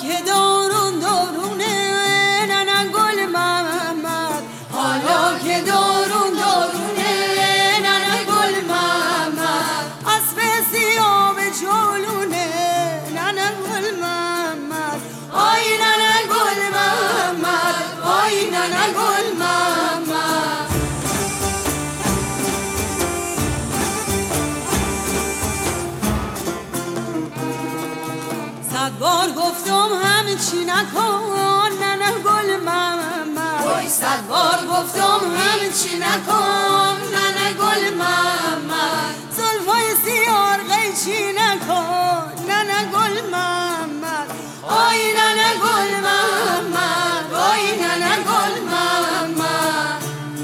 که دارون دارونه ننه گل محمد، حالا که دارون دارونه ننه گل محمد، اسب سیاه به جلونه ننه گل محمد، آی ننه گل محمد، آی ننه گل محمد. صد بار گفتم همه چی نکن ننه گل محمد، وای صد بار گفتم همه چی نکن ننه گل محمد، زلفای سیار قیچی نکن ننه گل محمد، آی ننه گل محمد، آی ننه گل محمد.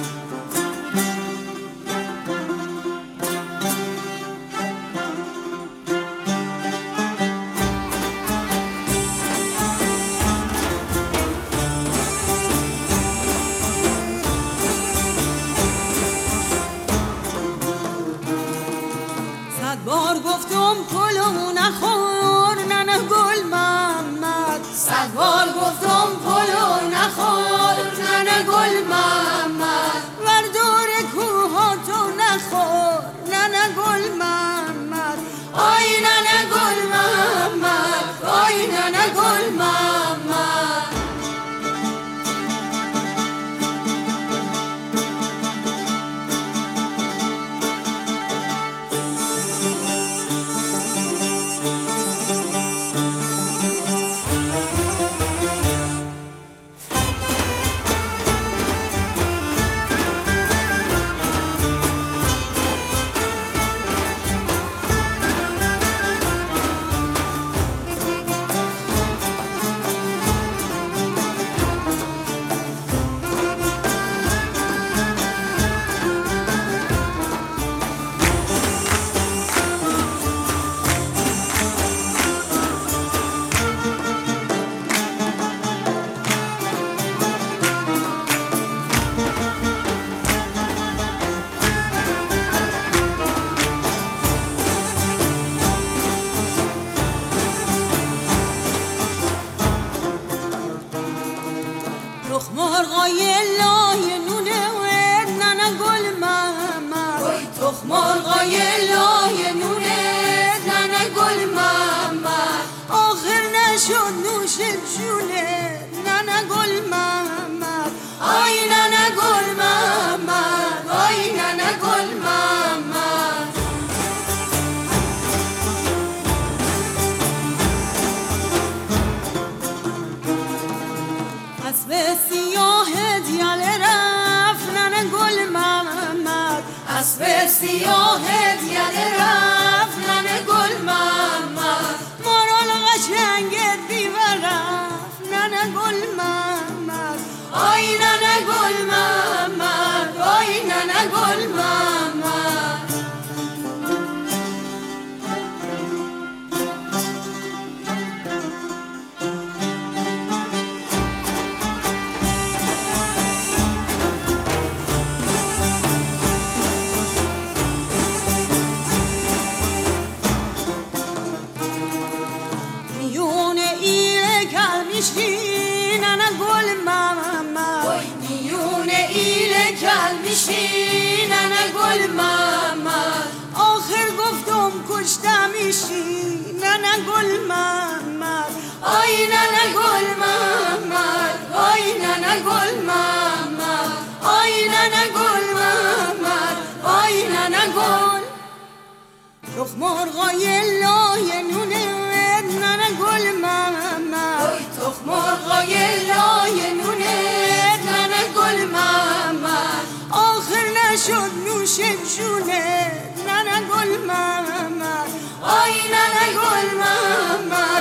صد بار گفتم پلو نخور ننه گل محمد، صد بار گفتم پلو نخور ننه گل محمد، وردور کوها تو نخور ننه گل محمد، آی ننه گل محمد، آی ننه گل محمد. تخمرغای لای نونه ننه گل محمد، وای تخمرغای لای نونه ننه گل محمد، آخر نشد نوش جونه ننه گل محمد، آی ننه گل محمد، آی ننه گل محمد. اسب سیاه دیاله رفت ننه گل محمد، اسب سیاه دیاله رفت ننه گل محمد، مارال قشنگ دیوار رفت ننه گل محمد، آی ننه گل محمد، آی ننه گل محمد. ننه گل محمد، وای میونه ایل کل میشی ننه گل محمد، آخر گفتم کشته میشی ننه گل محمد، آی ننه گل محمد، آی ننه گل محمد، آی ننه گل محمد، آی ننه گل. تخمرغای لای نونه ننه گل محمد، تخمرغای لای نونه ننه گل محمد، آخر نشد نوش جونه ننه گل محمد، آی ننه گل محمد،